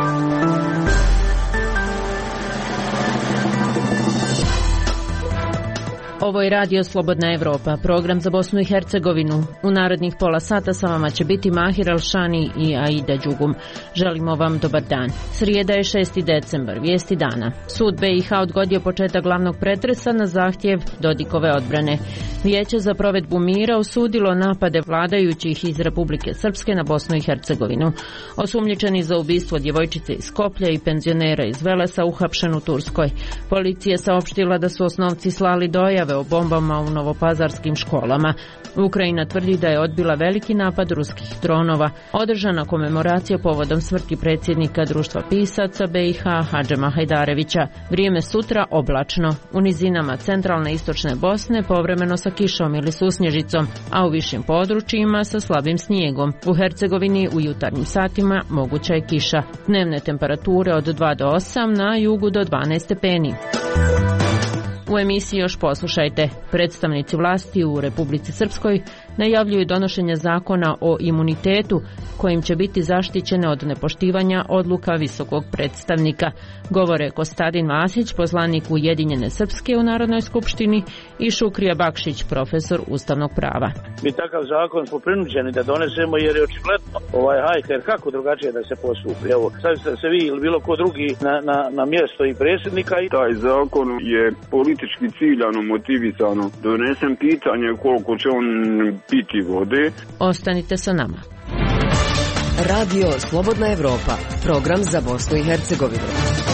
Ovo je Radio Slobodna Evropa, program za Bosnu i Hercegovinu. U narednih pola sata sa vama će biti Mahir Alšani i Aida Đugum. Želimo vam dobar dan. Srijeda je 6. decembar, vijesti dana. Sud BiH odgodio početak glavnog pretresa na zahtjev Dodikove odbrane. Vijeće za provedbu mira osudilo napade vladajućih iz Republike Srpske na Bosnu i Hercegovinu. Osumnjičeni za ubistvo djevojčice iz Skoplja i penzionera iz Velesa uhapšen u Turskoj. Policija saopštila da su osnovci slali dojave o bombama u novopazarskim školama. Ukrajina tvrdi da je odbila veliki napad ruskih dronova. Održana komemoracija povodom smrti predsjednika Društva pisaca BiH Hadžema Hajdarevića. Vrijeme sutra oblačno. U nizinama centralne i istočne Bosne povremeno sa kišom ili susnježicom, a u višim područjima sa slabim snijegom. U Hercegovini u jutarnjim satima moguća je kiša. Dnevne temperature od 2 do 8, na jugu do 12 stepeni. U emisiji još poslušajte. Predstavnici vlasti u Republici Srpskoj najavljuju donošenje zakona o imunitetu kojim će biti zaštićene od nepoštivanja odluka visokog predstavnika. Govore Kostadin Vasić, poslanik Ujedinjene Srpske u Narodnoj skupštini, i Šukrija Bakšić, profesor ustavnog prava. Mi takav zakon smo prinuđeni da donesemo jer je očigledno hajker kako drugačije da se postupi. Evo, stavite se vi ili bilo ko drugi na mjesto i predsjednika. Taj zakon je politički ciljano motivisano. Donesen pitanje koliko će on piti vode. Ostanite sa nama. Radio Slobodna Evropa, program za Bosnu i Hercegovinu.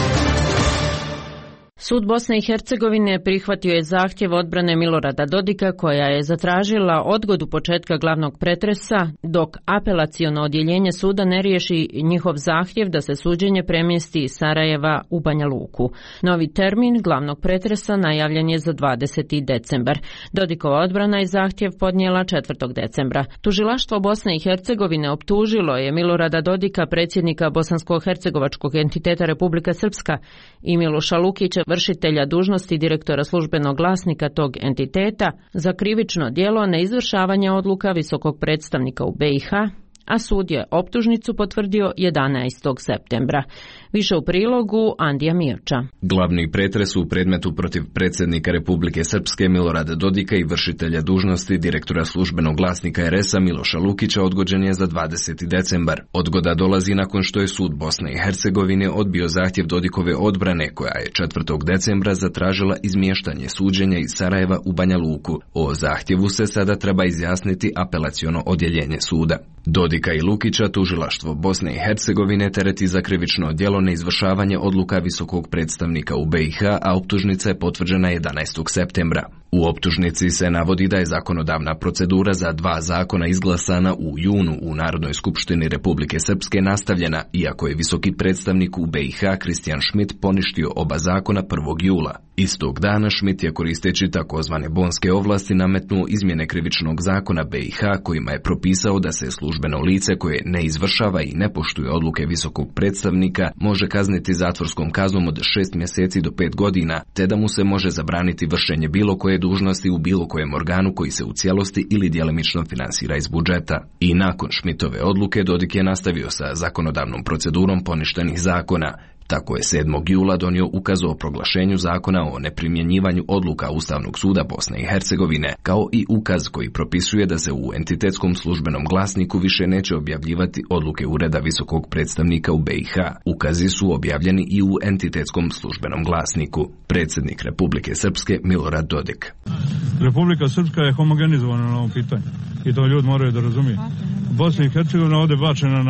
Sud Bosne i Hercegovine prihvatio je zahtjev odbrane Milorada Dodika koja je zatražila odgodu početka glavnog pretresa dok apelaciono odjeljenje suda ne riješi njihov zahtjev da se suđenje premjesti iz Sarajeva u Banja Luku. Novi termin glavnog pretresa najavljen je za 20. decembar. Dodikova odbrana je zahtjev podnijela 4. decembra. Tužilaštvo Bosne i Hercegovine optužilo je Milorada Dodika, predsjednika bosansko-hercegovačkog entiteta Republika Srpska, i Miloša Lukića, vršitelja dužnosti direktora službenog glasnika tog entiteta, za krivično djelo neizvršavanja odluka visokog predstavnika u BiH, a sud je optužnicu potvrdio 11. septembra. Više u prilogu Andija Mirča. Glavni pretres u predmetu protiv predsjednika Republike Srpske Milorada Dodika i vršitelja dužnosti direktora službenog glasnika RS-a Miloša Lukića odgođen je za 20. decembar. Odgoda dolazi nakon što je sud Bosne i Hercegovine odbio zahtjev Dodikove odbrane koja je 4. decembra zatražila izmještanje suđenja iz Sarajeva u Banja Luku. O zahtjevu se sada treba izjasniti apelaciono odjeljenje suda. Dodika i Lukića tužilaštvo Bosne i Hercegovine tereti za krivično djelo neizvršavanje odluka visokog predstavnika u BiH, a optužnica je potvrđena 11. septembra. U optužnici se navodi da je zakonodavna procedura za 2 zakona izglasana u junu u Narodnoj skupštini Republike Srpske nastavljena, iako je visoki predstavnik u BiH Kristijan Šmit poništio oba zakona 1. jula. Istog dana Šmit je, koristeći takozvane bonske ovlasti, nametnuo izmjene krivičnog zakona BiH kojima je propisao da se službeno lice koje ne izvršava i ne poštuje odluke visokog predstavnika može kazniti zatvorskom kaznom od 6 mjeseci do 5 godina, te da mu se može zabraniti vršenje bilo koje dužnosti u bilo kojem organu koji se u cijelosti ili djelomično finansira iz budžeta. I nakon Šmitove odluke Dodik je nastavio sa zakonodavnom procedurom poništenih zakona. Tako je 7. jula donio ukaz o proglašenju zakona o neprimjenjivanju odluka Ustavnog suda Bosne i Hercegovine, kao i ukaz koji propisuje da se u entitetskom službenom glasniku više neće objavljivati odluke Ureda visokog predstavnika u BiH. Ukazi su objavljeni i u entitetskom službenom glasniku. Predsjednik Republike Srpske Milorad Dodik. Republika Srpska je homogenizovana na ovom pitanju i to ljudi moraju da razumiju. Bosna i Hercegovina ovdje bačena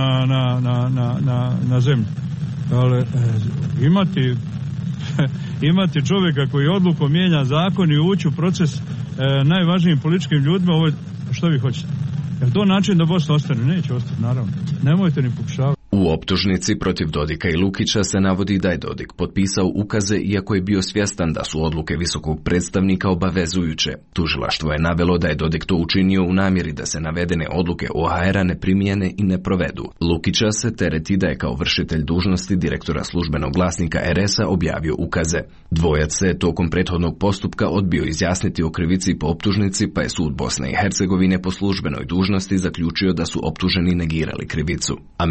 na zemlju. Ali imati čovjeka koji odlukom mijenja zakon i ući u proces najvažnijim političkim ljudima, ovo, što vi hoćete? Je to način da Bosna ostane? Neće ostati, naravno. Nemojte ni pokušavati. U optužnici protiv Dodika i Lukića se navodi da je Dodik potpisao ukaze iako je bio svjestan da su odluke visokog predstavnika obavezujuće. Tužilaštvo je navelo da je Dodik to učinio u namjeri da se navedene odluke OHR-a ne primijene i ne provedu. Lukića se tereti da je kao vršitelj dužnosti direktora službenog glasnika RS-a objavio ukaze. Dvojac se tokom prethodnog postupka odbio izjasniti o krivici po optužnici, pa je sud Bosne i Hercegovine po službenoj dužnosti zaključio da su optuženi negirali krivicu. Američka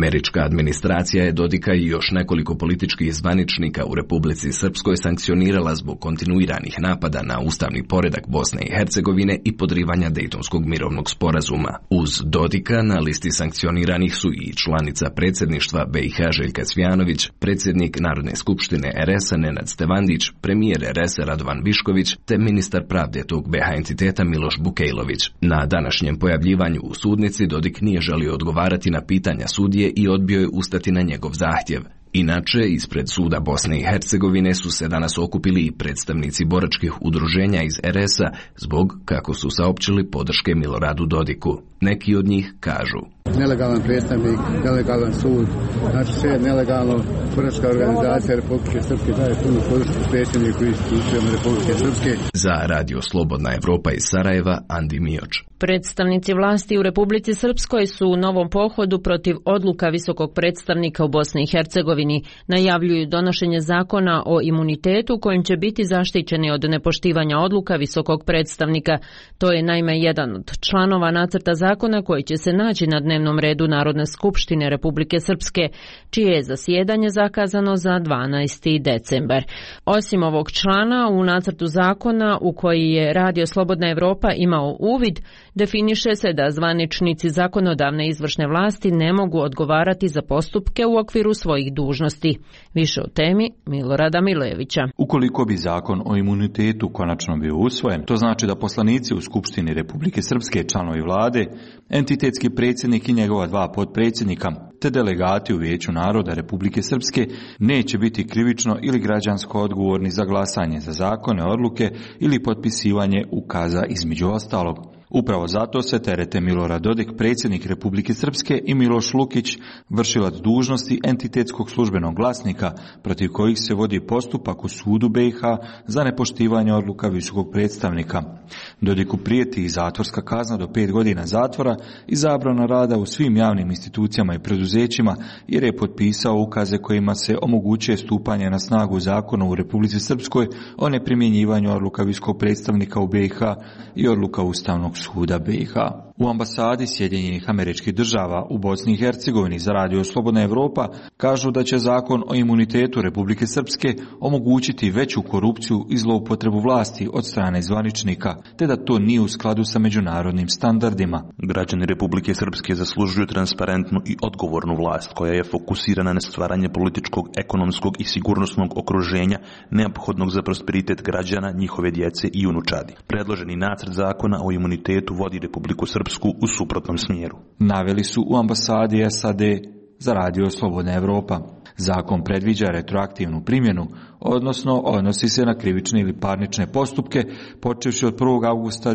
administracija je Dodika i još nekoliko političkih zvaničnika u Republici Srpskoj sankcionirala zbog kontinuiranih napada na ustavni poredak Bosne i Hercegovine i podrivanja Dejtonskog mirovnog sporazuma. Uz Dodika na listi sankcioniranih su i članica predsjedništva BiH Željka Cvijanović, predsjednik Narodne skupštine RS-a Nenad Stevandić, premijer RS-a Radovan Višković te ministar pravde tog BiH entiteta Miloš Bukejlović. Na današnjem pojavljivanju u sudnici Dodik nije želio odgovarati na pitanja sudije i odbio je ustati na njegov zahtjev. Inače, ispred suda Bosne i Hercegovine su se danas okupili i predstavnici boračkih udruženja iz RS-a zbog, kako su saopćili, podrške Miloradu Dodiku. Neki od njih kažu: nelegalan predstavnik, nelegalan sud, znači sve nelegalno. Boračka organizacija Republike Srpske daje punu podršku predsjedniku i institucijama Republike Srpske. Za Radio Slobodna Evropa iz Sarajeva, Andi Mioč. Predstavnici vlasti u Republici Srpskoj su u novom pohodu protiv odluka visokog predstavnika u Bosni i Hercegovini. Najavljuju donošenje zakona o imunitetu kojim će biti zaštićeni od nepoštivanja odluka visokog predstavnika. To je naime jedan od članova nacrta zakona koji će se naći na dnevnom redu Narodne skupštine Republike Srpske, čije je zasjedanje zakazano za 12. decembar. Osim ovog člana, u nacrtu zakona u koji je Radio Slobodna Evropa imao uvid, definiše se da zvaničnici zakonodavne i izvršne vlasti ne mogu odgovarati za postupke u okviru svojih dužnosti. Više o temi Milorada Milevića. Ukoliko bi zakon o imunitetu konačno bio usvojen, to znači da poslanici u Skupštini Republike Srpske, članovi vlade, entitetski predsjednik i njegova dva potpredsjednika, te delegati u Vijeću naroda Republike Srpske neće biti krivično ili građansko odgovorni za glasanje za zakone, odluke ili potpisivanje ukaza između ostalog. Upravo zato se terete Milorad Dodik, predsjednik Republike Srpske, i Miloš Lukić, vršilac dužnosti entitetskog službenog glasnika, protiv kojih se vodi postupak u sudu BiH za nepoštivanje odluka visokog predstavnika. Dodiku prijeti i zatvorska kazna do 5 godina zatvora i zabrana rada u svim javnim institucijama i preduzećima, jer je potpisao ukaze kojima se omogućuje stupanje na snagu zakona u Republici Srpskoj o neprimjenjivanju odluka visokog predstavnika u BiH i odluka Ustavnog suda BiH. U ambasadi Sjedinjenih Američkih Država u Bosni i Hercegovini za Radio Slobodna Evropa kažu da će zakon o imunitetu Republike Srpske omogućiti veću korupciju i zloupotrebu vlasti od strane zvaničnika, te da to nije u skladu sa međunarodnim standardima. Građani Republike Srpske zaslužuju transparentnu i odgovornu vlast koja je fokusirana na stvaranje političkog, ekonomskog i sigurnosnog okruženja neophodnog za prosperitet građana, njihove djece i unučadi. Predloženi nacrt zakona o imunitetu vodi Republiku Srpsku u suprotnom smjeru. Naveli su u ambasadi SAD za Radio Slobodna Evropa. Zakon predviđa retroaktivnu primjenu, odnosno odnosi se na krivične ili parnične postupke počevši od 1. augusta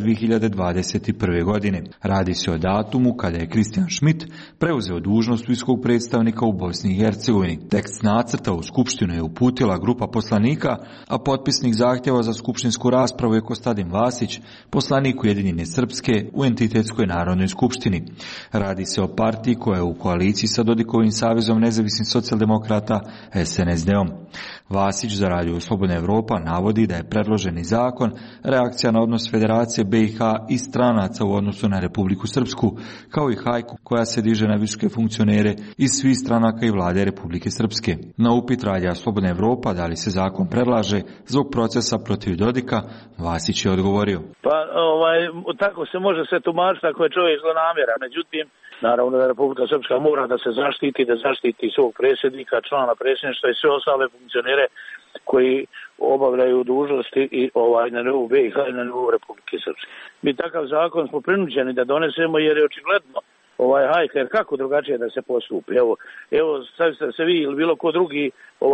2021. godine. Radi se o datumu kada je Kristijan Schmidt preuzeo dužnost visokog predstavnika u Bosni i Hercegovini. Tekst nacrta u Skupštinu je uputila grupa poslanika, a potpisnik zahtjeva za skupštinsku raspravu je Kostadin Vasić, poslanik Ujedinjene Srpske u entitetskoj Narodnoj skupštini. Radi se o partiji koja je u koaliciji sa Dodikovim savezom nezavisnih socijaldemokrata SNSD-om. Vasić za Radio Slobodna Evropa navodi da je predloženi zakon reakcija na odnos Federacije BiH i stranaca u odnosu na Republiku Srpsku, kao i hajku koja se diže na visoke funkcionere iz svih stranaka i vlade Republike Srpske. Na upit Radio Slobodna Evropa da li se zakon predlaže zbog procesa protiv Dodika, Vasić je odgovorio: Pa tako se može sve tumačiti ako je čovjek zlonamjeran. Međutim, naravno da Republika Srpska mora da se zaštiti svog predsjednika, člana predsjedništva i sve ostale funkcionere koji obavljaju dužnosti i na nivou BiH i na nivou Republike Srpske. Mi takav zakon smo prinuđeni da donesemo jer je očigledno hajka, jer kako drugačije da se postupi. Evo stavite se vi ili bilo ko drugi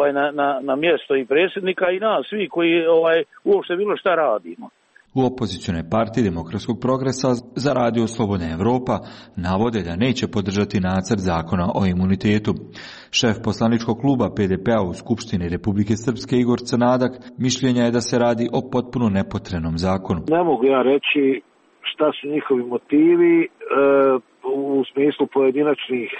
na mjesto i predsjednika i nas svi koji uopšte bilo šta radimo. U opozicionoj partiji Demokratskog progresa za Radio Slobodna Evropa navode da neće podržati nacrt zakona o imunitetu. Šef poslaničkog kluba PDP-a u Skupštini Republike Srpske Igor Crnadak mišljenja je da se radi o potpuno nepotrebnom zakonu. Ne mogu ja reći šta su njihovi motivi u smislu pojedinačnih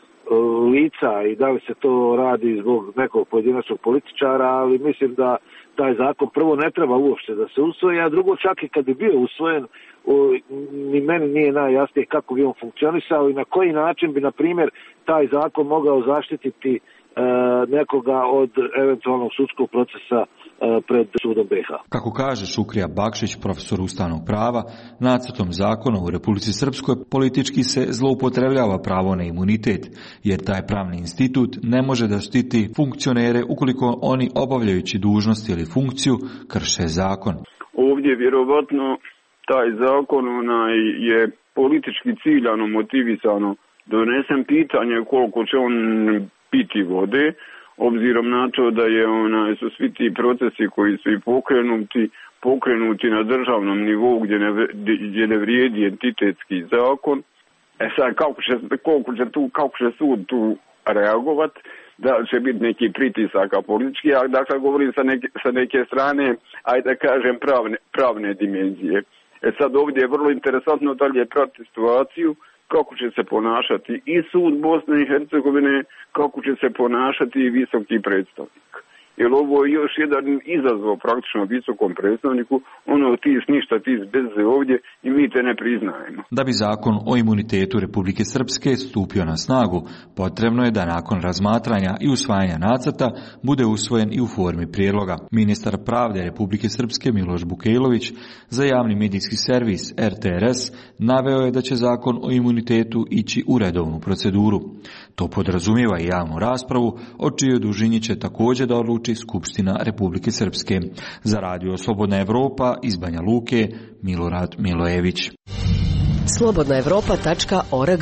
lica i da li se to radi zbog nekog pojedinačnog političara, ali mislim da taj zakon prvo ne treba uopšte da se usvoji, a drugo čak i kad bi bio usvojen, ni meni nije najjasnije kako bi on funkcionisao i na koji način bi, na primjer, taj zakon mogao zaštititi nekoga od eventualnog sudskog procesa pred sudom BiH. Kako kaže Šukrija Bakšić, profesor ustavnog prava, nacrtom zakona u Republici Srpskoj politički se zloupotrebljava pravo na imunitet, jer taj pravni institut ne može da štiti funkcionere ukoliko oni, obavljajući dužnost ili funkciju, krše zakon. Ovdje vjerovatno taj zakon je politički ciljano motivisano donesen. Pitanje koliko će on piti vode, obzirom na to da su svi ti procesi koji su i pokrenuti na državnom nivou gdje ne vrijedi entitetski zakon. Sad kako će sud tu reagovati, da će biti neki pritisaka politički, a dakle govorim sa neke strane, ajde da kažem pravne dimenzije. Sad ovdje je vrlo interesantno dalje pratiti situaciju, kako će se ponašati i sud Bosne i Hercegovine, kako će se ponašati i visoki predstavnik. Jer ovo je još jedan izazov praktično visokom predstavniku, ti ništa, ti bez ovdje i mi te ne priznajemo. Da bi zakon o imunitetu Republike Srpske stupio na snagu, potrebno je da nakon razmatranja i usvajanja nacrta bude usvojen i u formi prijedloga. Ministar pravde Republike Srpske Miloš Bukejlović za javni medijski servis RTRS naveo je da će zakon o imunitetu ići u redovnu proceduru. To podrazumijeva i javnu raspravu, o čijoj dužini će također da odluči Skupština Republike Srpske. Za Radio Slobodna Evropa iz Banja Luke, Milorad Milojević. slobodnaevropa.org.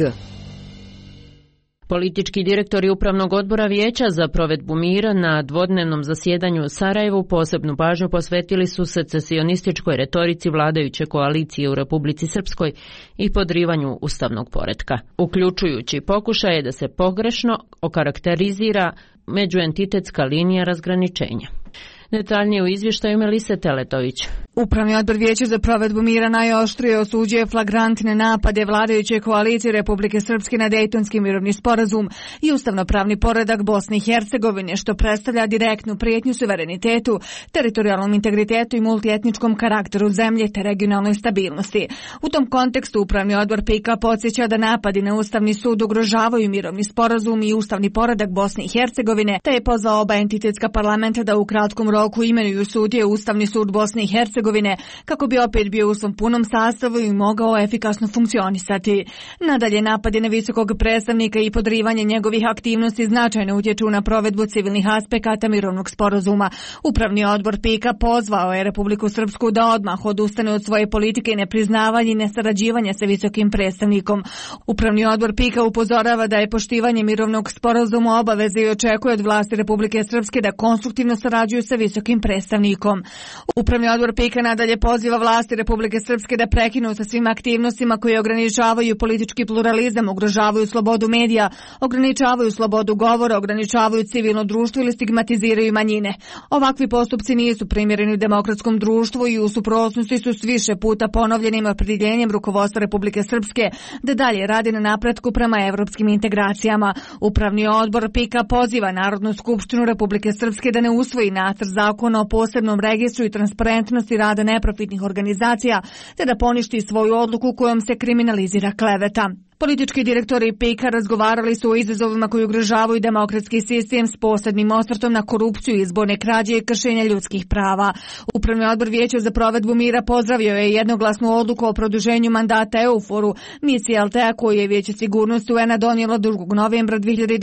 Politički direktori Upravnog odbora Vijeća za provedbu mira na dvodnevnom zasjedanju u Sarajevu posebnu pažnju posvetili su secesionističkoj retorici vladajuće koalicije u Republici Srpskoj i podrivanju ustavnog poretka, uključujući pokušaje da se pogrešno okarakterizira međuentitetska linija razgraničenja. Detaljnije u izvještaju Melise Teletović. Upravni odbor Vijeća za provedbu mira najoštrije osuđuje flagrantne napade vladajuće koalicije Republike Srpske na Dejtonski mirovni sporazum i ustavnopravni poredak Bosne i Hercegovine, što predstavlja direktnu prijetnju suverenitetu, teritorijalnom integritetu i multietničkom karakteru zemlje te regionalnoj stabilnosti. U tom kontekstu Upravni odbor PIK-a podsjeća da napadi na Ustavni sud ugrožavaju mirovni sporazum i ustavni poredak Bosne i Hercegovine, te je pozvao oba entitetska parlamenta da u kratkom roku imenuju sudije Ustavni sud Bosne i Hercegovine kako bi opet bio u svom punom sastavu i mogao efikasno funkcionisati. Nadalje, napadi na visokog predstavnika i podrivanje njegovih aktivnosti značajno utječu na provedbu civilnih aspekata mirovnog sporazuma. Upravni odbor PIK-a pozvao je Republiku Srpsku da odmah odustane od svoje politike i nepriznavanja i nesarađivanja sa visokim predstavnikom. Upravni odbor PIK-a upozorava da je poštivanje mirovnog sporazuma obaveze i očekuje od vlasti Republike Srpske da konstruktivno sarađuju sa visokim predstavnikom. Upravni odbor PIK-a nadalje poziva vlasti Republike Srpske da prekinu sa svim aktivnostima koje ograničavaju politički pluralizam, ugrožavaju slobodu medija, ograničavaju slobodu govora, ograničavaju civilno društvo ili stigmatiziraju manjine. Ovakvi postupci nisu primjereni u demokratskom društvu i u suprotnosti su s više puta ponovljenim opredjeljenjem rukovodstva Republike Srpske da dalje radi na napretku prema evropskim integracijama. Upravni odbor PIK-a poziva Narodnu skupštinu Republike Srpske da ne usvoji nacrt zakona o posebnom registru i transparentnosti rada neprofitnih organizacija, te da poništi svoju odluku kojom se kriminalizira kleveta. Politički direktori PIK-a razgovarali su o izazovima koji ugrožavaju demokratski sistem s posebnim osvrtom na korupciju, izborne krađe i kršenja ljudskih prava. Upravni odbor Vijeća za provedbu mira pozdravio je jednoglasnu odluku o produženju mandata EUFOR-u, misije LTA koju je Vijeće sigurnosti UN-a donijelo 2. novembra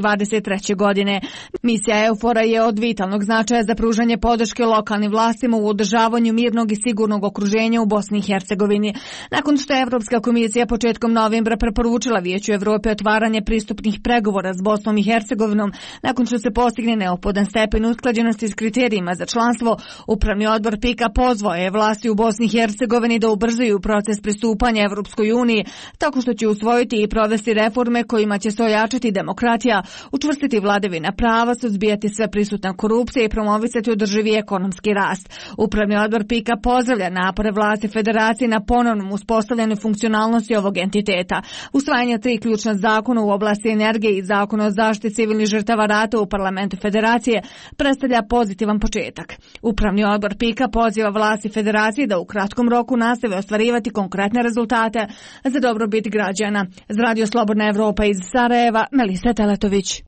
2023. godine. Misija EUFOR-a je od vitalnog značaja za pružanje podrške lokalnim vlastima u održavanju mirnog i sigurnog okruženja u Bosni i Hercegovini. Nakon što je Evropska komisija početkom novembra preporučila Vijeću Evrope otvaranje pristupnih pregovora s Bosnom i Hercegovinom, nakon što se postigne neophodan stepen usklađenosti s kriterijima za članstvo, Upravni odbor PIK-a pozvao je vlasti u Bosni i Hercegovini da ubrzaju proces pristupanja Evropskoj uniji, tako što će usvojiti i provesti reforme kojima će se ojačati demokratija, učvrstiti vladavina prava, suzbijati sve prisutna korupcija i promovisati održivi ekonomski rast. Upravni odbor PIK-a pozdravlja napore vlasti federacije na ponovnom uspostavljanju funkcionalnosti ovog entiteta. U Usvajanje 3 ključna zakona u oblasti energije i zakona o zaštiti civilnih žrtava rata u Parlamentu Federacije predstavlja pozitivan početak. Upravni odbor PIK-a poziva vlasti Federacije da u kratkom roku nastave ostvarivati konkretne rezultate za dobrobit građana. Za Radio Slobodna Evropa iz Sarajeva, Melisa Teletović.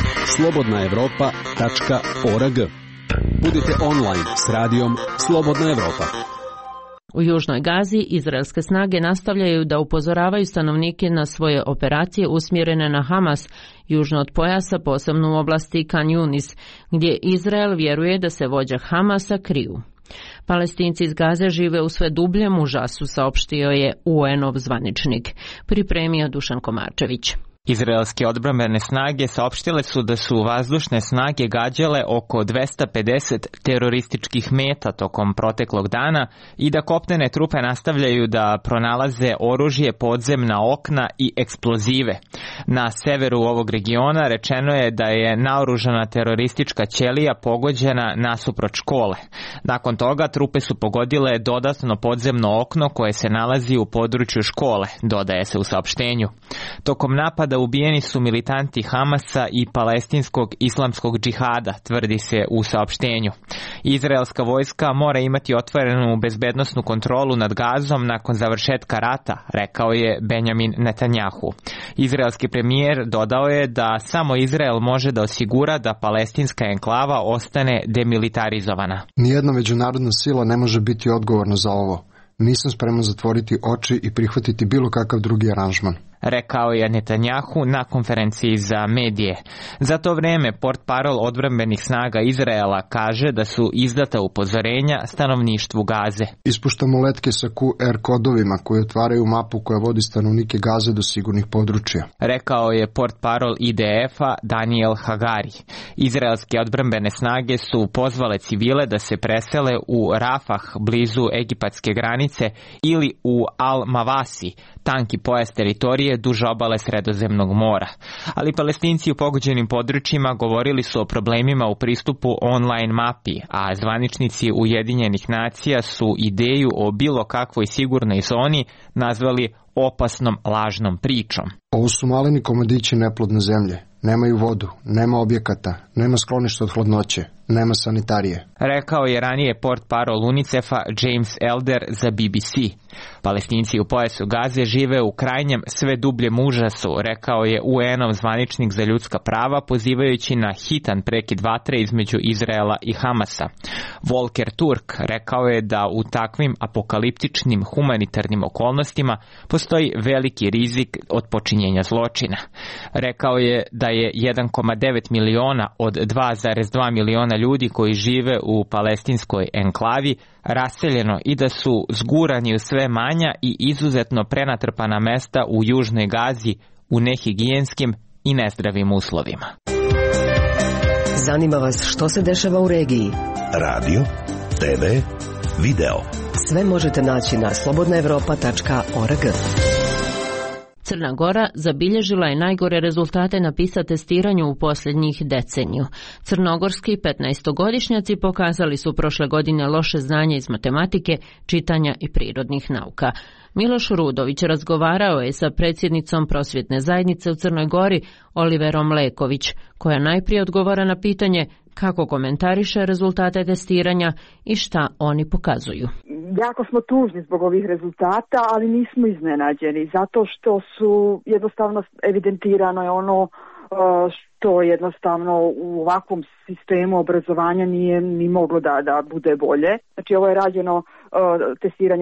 slobodnaevropa.org. Budite online s radijom Slobodna Evropa. U Južnoj Gazi izraelske snage nastavljaju da upozoravaju stanovnike na svoje operacije usmjerene na Hamas, južno od pojasa, posebno u oblasti Khan Yunis, gdje Izrael vjeruje da se vođa Hamasa kriju. Palestinci iz Gaze žive u sve dubljem užasu, saopštio je UN-ov zvaničnik. Pripremio Dušan Komarčević. Izraelske odbrambene snage saopštile su da su vazdušne snage gađale oko 250 terorističkih meta tokom proteklog dana i da kopnene trupe nastavljaju da pronalaze oružje, podzemna okna i eksplozive. Na severu ovog regiona rečeno je da je naoružana teroristička ćelija pogođena nasuprot škole. Nakon toga trupe su pogodile dodatno podzemno okno koje se nalazi u području škole, dodaje se u saopštenju. Tokom napada ubijeni su militanti Hamasa i palestinskog islamskog džihada, tvrdi se u saopštenju. Izraelska vojska mora imati otvorenu bezbednosnu kontrolu nad Gazom nakon završetka rata, rekao je Benjamin Netanjahu. Izraelski premijer dodao je da samo Izrael može da osigura da palestinska enklava ostane demilitarizovana. Nijedna međunarodna sila ne može biti odgovorna za ovo. Nisam spreman zatvoriti oči i prihvatiti bilo kakav drugi aranžman, rekao je Netanjahu na konferenciji za medije. Za to vrijeme portparol odbrambenih snaga Izraela kaže da su izdata upozorenja stanovništvu Gaze. Ispuštamo letke sa QR kodovima koje otvaraju mapu koja vodi stanovnike Gaze do sigurnih područja, rekao je portparol IDF-a Daniel Hagari. Izraelske odbrambene snage su pozvale civile da se presele u Rafah blizu egipatske granice ili u Al-Mavasi, tanki pojas teritorije duž obale Sredozemnog mora. Ali Palestinci u pogođenim područjima govorili su o problemima u pristupu online mapi, a zvaničnici Ujedinjenih nacija su ideju o bilo kakvoj sigurnoj zoni nazvali opasnom lažnom pričom. Ovo su maleni komadići neplodne zemlje. Nemaju vodu, nema objekata, nema skloništa od hladnoće, nema sanitarije, rekao je ranije portparol UNICEF-a James Elder za BBC. Palestinci u pojasu Gaze žive u krajnjem sve dubljem užasu, rekao je UN-ov zvaničnik za ljudska prava, pozivajući na hitan prekid vatre između Izraela i Hamasa. Volker Turk rekao je da u takvim apokaliptičnim humanitarnim okolnostima postoji veliki rizik od počinjenja zločina. Rekao je da je 1,9 miliona od 2,2 miliona ljudi koji žive u palestinskoj enklavi raseljeno i da su zgurani u sve manja i izuzetno prenatrpana mesta u Južnoj Gazi u nehigijenskim i nezdravim uslovima. Zanima vas što se dešava u regiji? Radio, TV, video. Sve možete naći na slobodnaevropa.org. Crna Gora zabilježila je najgore rezultate na PISA testiranju u posljednjih deceniju. Crnogorski 15-godišnjaci pokazali su prošle godine loše znanje iz matematike, čitanja i prirodnih nauka. Miloš Rudović razgovarao je sa predsjednicom prosvjetne zajednice u Crnoj Gori, Oliverom Leković, koja najprije odgovara na pitanje kako komentariše rezultate testiranja i šta oni pokazuju. Jako smo tužni zbog ovih rezultata, ali nismo iznenađeni, zato što su jednostavno evidentirano je ono što jednostavno u ovakvom sistemu obrazovanja nije ni moglo da bude bolje. Znači ovo je rađeno testiranje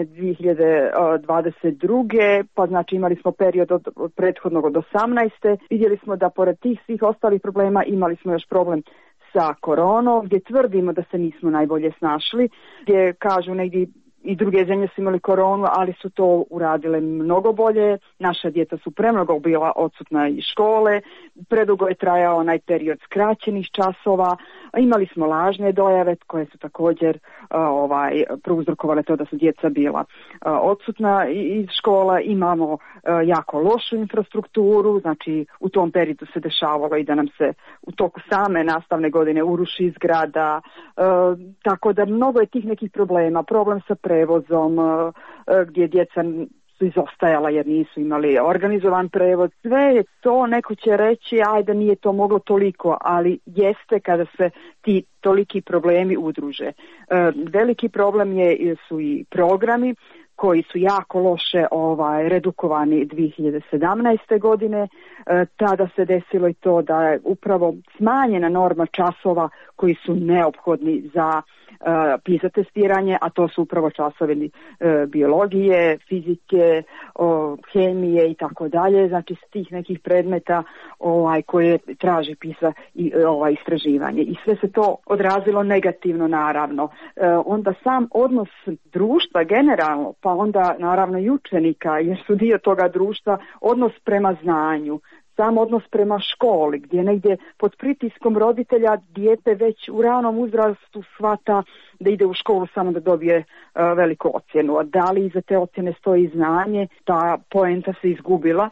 2022. pa znači imali smo period od prethodnog od 18. Vidjeli smo da pored tih svih ostalih problema imali smo još problem sa koronom, gdje tvrdimo da se nismo najbolje snašli, gdje kažu negdje i druge zemlje su imali koronu, ali su to uradile mnogo bolje. Naša djeca su premnogo bila odsutna iz škole, predugo je trajao onaj period skraćenih časova, imali smo lažne dojave koje su također prouzrokovale to da su djeca bila odsutna iz škola, imamo jako lošu infrastrukturu, znači u tom periodu se dešavalo i da nam se u toku same nastavne godine uruši zgrada, tako da mnogo je tih nekih problema, problem sa prevozom, gdje djeca su izostajala jer nisu imali organizovan prevod. Sve je to, neko će reći, ajde nije to moglo toliko, ali jeste kada se ti toliki problemi udruže. Veliki problem su i programi koji su jako loše redukovani 2017. godine. Tada se desilo i to da je upravo smanjena norma časova koji su neophodni za PISA testiranje, a to su upravo časovi biologije, fizike, hemije i tako dalje, znači s tih nekih predmeta koje traži PISA i istraživanje. I sve se to odrazilo negativno, naravno. Onda sam odnos društva generalno, pa onda naravno i učenika, jer su dio toga društva, odnos prema znanju, sam odnos prema školi, gdje negdje pod pritiskom roditelja dijete već u ranom uzrastu shvata da ide u školu samo da dobije veliku ocjenu. A da li iza te ocjene stoji znanje, ta poenta se izgubila.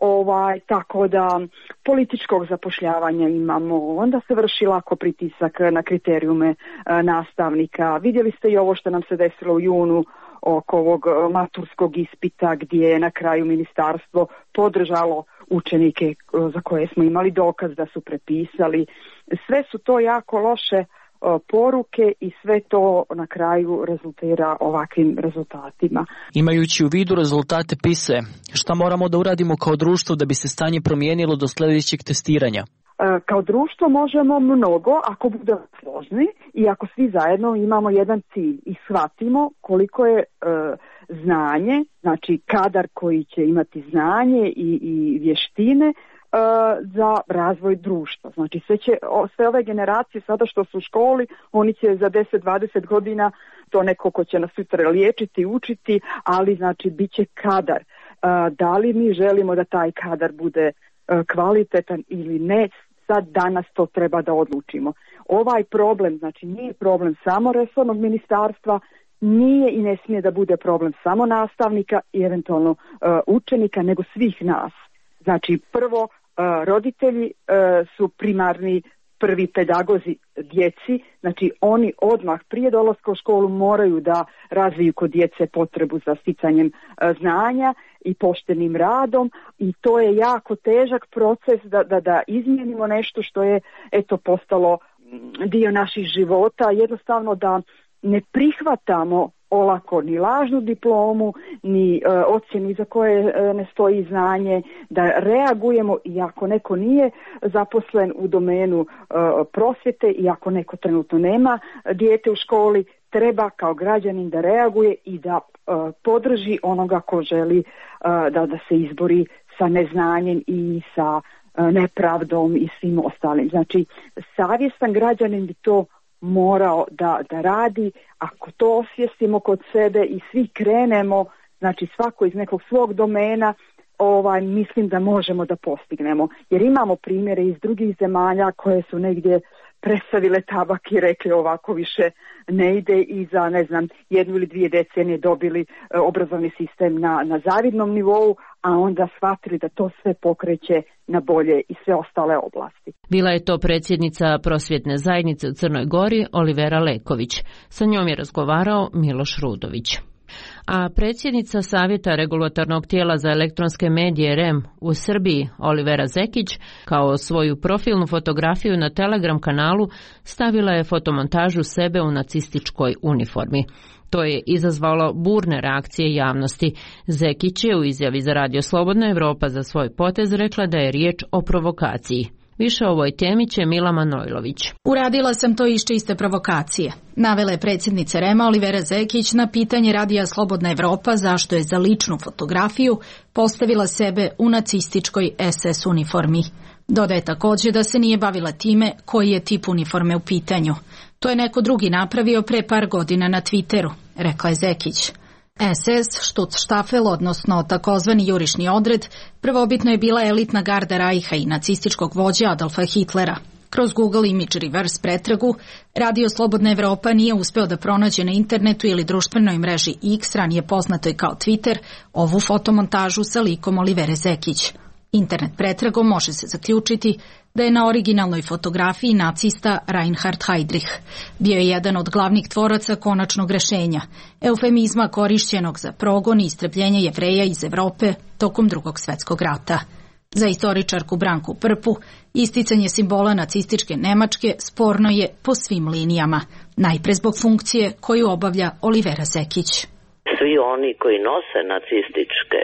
Tako da političkog zapošljavanja imamo, onda se vrši lako pritisak na kriterijume nastavnika. Vidjeli ste i ovo što nam se desilo u junu oko ovog maturskog ispita, gdje je na kraju ministarstvo podržalo učenike za koje smo imali dokaz da su prepisali. Sve su to jako loše poruke i sve to na kraju rezultira ovakvim rezultatima. Imajući u vidu rezultate PISA, šta moramo da uradimo kao društvo da bi se stanje promijenilo do sljedećeg testiranja? Kao društvo možemo mnogo ako budemo složni i ako svi zajedno imamo jedan cilj i shvatimo koliko je znanje, znači kadar koji će imati znanje i vještine za razvoj društva. Znači sve ove generacije sada što su u školi, oni će za 10-20 godina to neko ko će nas sutra liječiti, učiti, ali znači bit će kadar. Da li mi želimo da taj kadar bude kvalitetan ili ne, sad danas to treba da odlučimo. Ovaj problem, znači nije problem samo resornog ministarstva, nije i ne smije da bude problem samo nastavnika i eventualno učenika, nego svih nas. Znači prvo roditelji su primarni prvi pedagozi djeci, znači oni odmah prije dolaska u školu moraju da razviju kod djece potrebu za sticanjem znanja i poštenim radom i to je jako težak proces da izmijenimo nešto što je postalo dio naših života, jednostavno da ne prihvatamo olako ni lažnu diplomu, ni ocjenu za koje ne stoji znanje, da reagujemo i ako neko nije zaposlen u domenu prosvjete i ako neko trenutno nema dijete u školi, treba kao građanin da reaguje i da podrži onoga ko želi da se izbori sa neznanjem i sa nepravdom i svim ostalim. Znači, savjestan građanin bi to morao da radi. Ako to osvijestimo kod sebe i svi krenemo, znači svako iz nekog svog domena, mislim da možemo da postignemo. Jer imamo primjere iz drugih zemalja koje su negdje presavile tabak i rekli ovako više ne ide i za 1 ili 2 decenije dobili obrazovni sistem na zavidnom nivou, a onda shvatili da to sve pokreće na bolje i sve ostale oblasti. Bila je to predsjednica prosvjetne zajednice u Crnoj Gori Olivera Leković. Sa njom je razgovarao Miloš Rudović. A predsjednica Savjeta regulatornog tijela za elektronske medije REM u Srbiji, Olivera Zekić, kao svoju profilnu fotografiju na Telegram kanalu stavila je fotomontažu sebe u nacističkoj uniformi. To je izazvalo burne reakcije javnosti. Zekić je u izjavi za Radio Slobodna Evropa za svoj potez rekla da je riječ o provokaciji. Više o ovoj temi će Mila Manojlović. Uradila sam to iz čiste provokacije. Navela je predsjednica REM-a Olivera Zekić na pitanje Radija Slobodna Evropa zašto je za ličnu fotografiju postavila sebe u nacističkoj SS uniformi. Dodaje također da se nije bavila time koji je tip uniforme u pitanju. To je neko drugi napravio pre par godina na Twitteru, rekla je Zekić. SS, Schutzstaffel, odnosno takozvani jurišni odred, prvobitno je bila elitna garda Rajha i nacističkog vođa Adolfa Hitlera. Kroz Google Image Reverse pretragu, Radio Slobodna Evropa nije uspeo da pronađe na internetu ili društvenoj mreži X, ranije poznatoj kao Twitter, ovu fotomontažu sa likom Olivere Zekić. Internet pretragom može se zaključiti da je na originalnoj fotografiji nacista Reinhard Heydrich. Bio je jedan od glavnih tvoraca konačnog rešenja, eufemizma korišćenog za progon i istrebljenje Jevreja iz Evrope tokom Drugog svjetskog rata. Za istoričarku Branku Prpu, isticanje simbola nacističke Nemačke sporno je po svim linijama, najpre zbog funkcije koju obavlja Olivera Zekić. Svi oni koji nose nacističke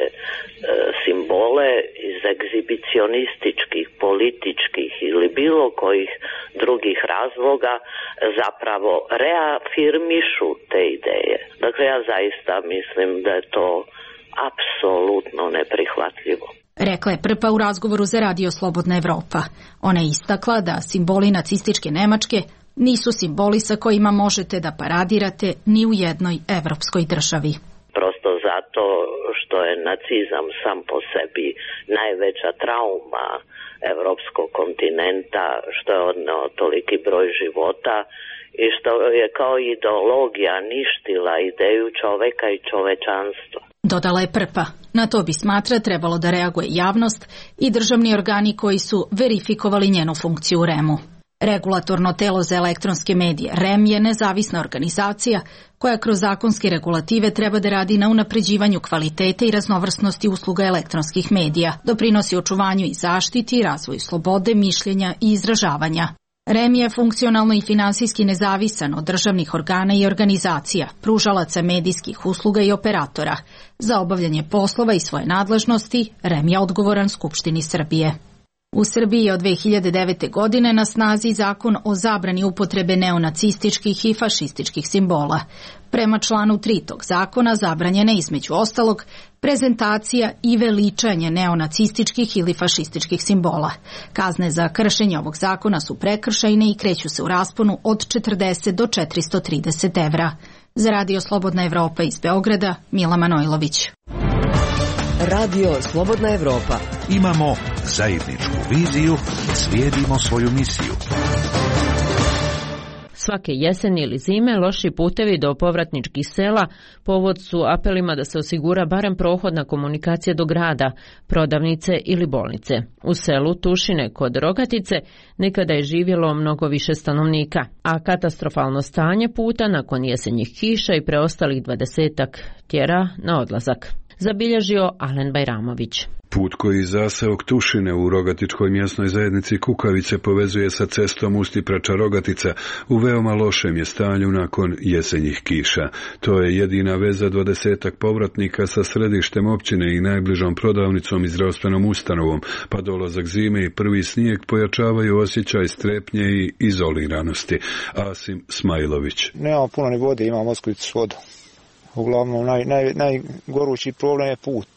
simbole iz egzibicionističkih, političkih ili bilo kojih drugih razloga zapravo reafirmišu te ideje. Dakle, ja zaista mislim da je to apsolutno neprihvatljivo. Rekla je Prpa u razgovoru za Radio Slobodna Evropa. Ona je istakla da simboli nacističke Nemačke nisu simboli sa kojima možete da paradirate ni u jednoj evropskoj državi. Prosto zato što je nacizam sam po sebi najveća trauma evropskog kontinenta, što je odneo toliki broj života i što je kao ideologija ništila ideju čoveka i čovečanstva. Dodala je Prpa. Na to bi, smatra, trebalo da reaguje javnost i državni organi koji su verifikovali njenu funkciju u REM-u. Regulatorno telo za elektronske medije REM je nezavisna organizacija koja kroz zakonske regulative treba da radi na unapređivanju kvalitete i raznovrsnosti usluga elektronskih medija, doprinosi očuvanju i zaštiti i razvoju slobode, mišljenja i izražavanja. REM je funkcionalno i finansijski nezavisan od državnih organa i organizacija, pružalaca medijskih usluga i operatora. Za obavljanje poslova i svoje nadležnosti REM je odgovoran Skupštini Srbije. U Srbiji je od 2009. godine na snazi zakon o zabrani upotrebe neonacističkih i fašističkih simbola. Prema članu 3 tog zakona zabranjena je između ostalog prezentacija i veličanje neonacističkih ili fašističkih simbola. Kazne za kršenje ovog zakona su prekršajne i kreću se u rasponu od 40 do 430 evra. Za Radio Slobodna Evropa iz Beograda, Mila Manojlović. Radio Slobodna Evropa. Imamo zajedničku viziju i slijedimo svoju misiju. Svake jeseni ili zime loši putevi do povratničkih sela povod su apelima da se osigura barem prohodna komunikacija do grada, prodavnice ili bolnice. U selu Tušine kod Rogatice nekada je živjelo mnogo više stanovnika, a katastrofalno stanje puta nakon jesenjih kiša i preostalih 20-ak tjera na odlazak. Zabilježio Alen Bajramović. Put koji iz zaseok Tušine u Rogatičkoj mjesnoj zajednici Kukavice povezuje sa cestom Ustiprača-Rogatica u veoma lošem je stanju nakon jesenjih kiša. To je jedina veza 20-ak povratnika sa središtem općine i najbližom prodavnicom i zdravstvenom ustanovom, pa dolazak zime i prvi snijeg pojačavaju osjećaj strepnje i izoliranosti. Asim Smajlović. Nemamo puno ni vode, imamo Moskvicu s vodom. Uglavnom, najgorući problem je put.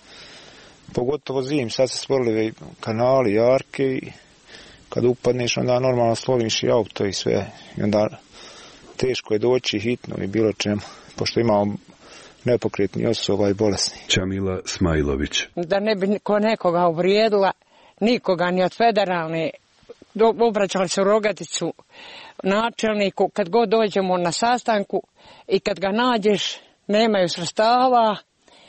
Pogotovo zim, sad se stvorili kanali, jarke i kad upadneš onda normalno sloviš i auto i sve. I onda teško je doći hitno i bilo čemu, pošto imamo nepokretni osoba i bolesni. Čamila Smajlović. Da ne bi nekoga uvrijedila, nikoga ni od federalne, obraćali se u Rogaticu načelniku, kad god dođemo na sastanku i kad ga nađeš, nemaju sredstava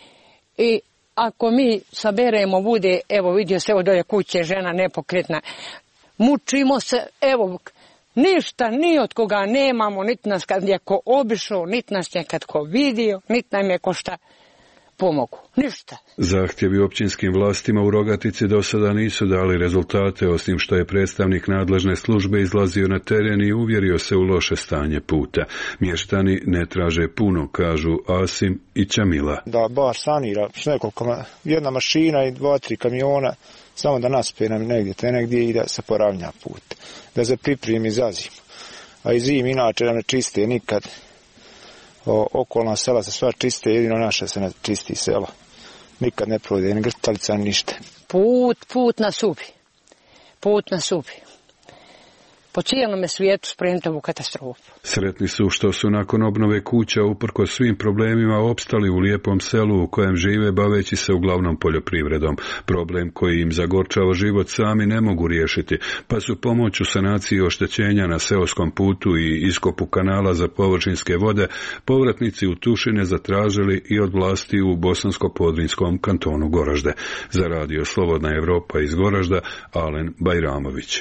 i ako mi saberemo, bude, evo vidio se, evo dolje kuće, žena nepokretna, mučimo se, evo, ništa, ni od koga nemamo, niti nas kad je ko obišao, niti nas je kad ko vidio, niti nam je ko šta pomogu, ništa. Zahtjevi općinskim vlastima u Rogatici do sada nisu dali rezultate, osim što je predstavnik nadležne službe izlazio na teren i uvjerio se u loše stanje puta. Mještani ne traže puno, kažu Asim i Čamila. Da bar sanira s nekoliko, jedna mašina i 2-3 kamiona, samo da naspe nam negdje i da se poravnja put, da se pripremi za zimu. A i zim inače da ne čiste nikad. Okolna sela se sva čiste, jedino naše se ne čisti selo. Nikad ne prode, ni grtalica, ni ništa. Put nas ubi. po cijelome svijetu spremiti ovu katastrofu. Sretni su što su nakon obnove kuća uprkos svim problemima opstali u lijepom selu u kojem žive baveći se uglavnom poljoprivredom. Problem koji im zagorčava život sami ne mogu riješiti, pa su pomoć u sanaciji oštećenja na seoskom putu i iskopu kanala za površinske vode povratnici u Tušine zatražili i od vlasti u Bosansko-Podrinjskom kantonu Goražde. Za radio Slobodna Evropa iz Goražda, Alen Bajramović.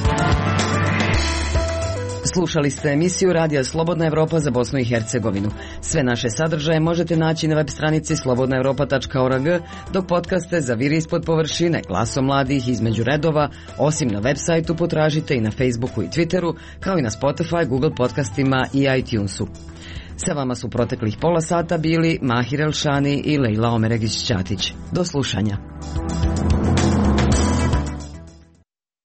Slušali ste emisiju Radija Slobodna Evropa za Bosnu i Hercegovinu. Sve naše sadržaje možete naći na web stranici slobodnaevropa.org, dok podcaste za Viri ispod površine, Glasom mladih, Između redova, osim na web sajtu potražite i na Facebooku i Twitteru, kao i na Spotify, Google podcastima i iTunesu. Sa vama su proteklih pola sata bili Mahir Elšani i Lejla Omeregić-Ćatić. Do slušanja.